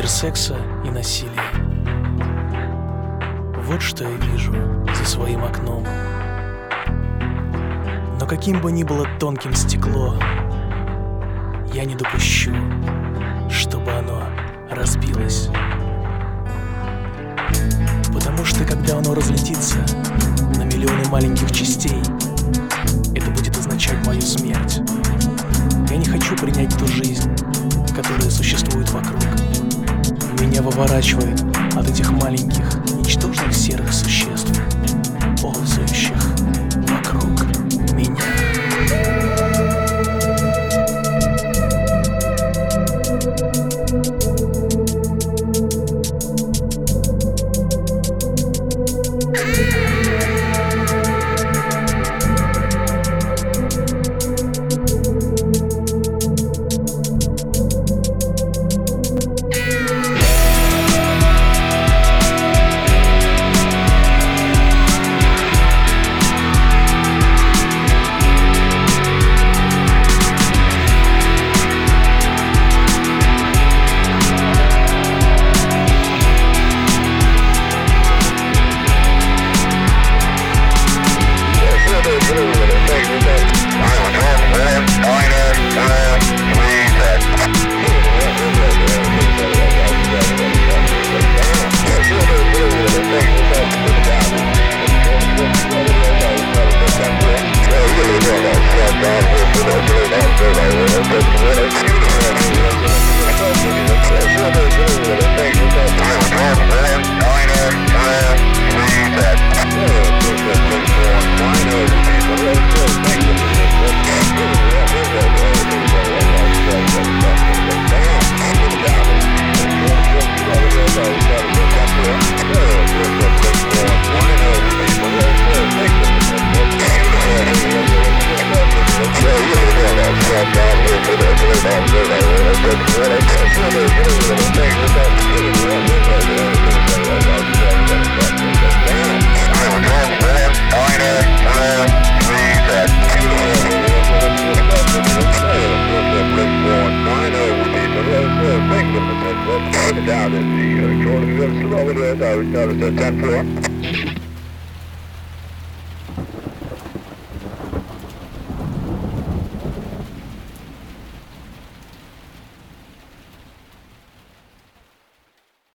Мир секса и насилия. Вот что я вижу за своим окном. Но каким бы ни было тонким стекло, я не допущу, чтобы оно разбилось. Потому что когда оно разлетится на миллионы маленьких частей, это будет означать мою смерть. Я не хочу принять ту жизнь, которая существует вокруг. Меня выворачивает от этих маленьких, ничтожных серых существ, ползающих вокруг меня. Down in the 10 floor.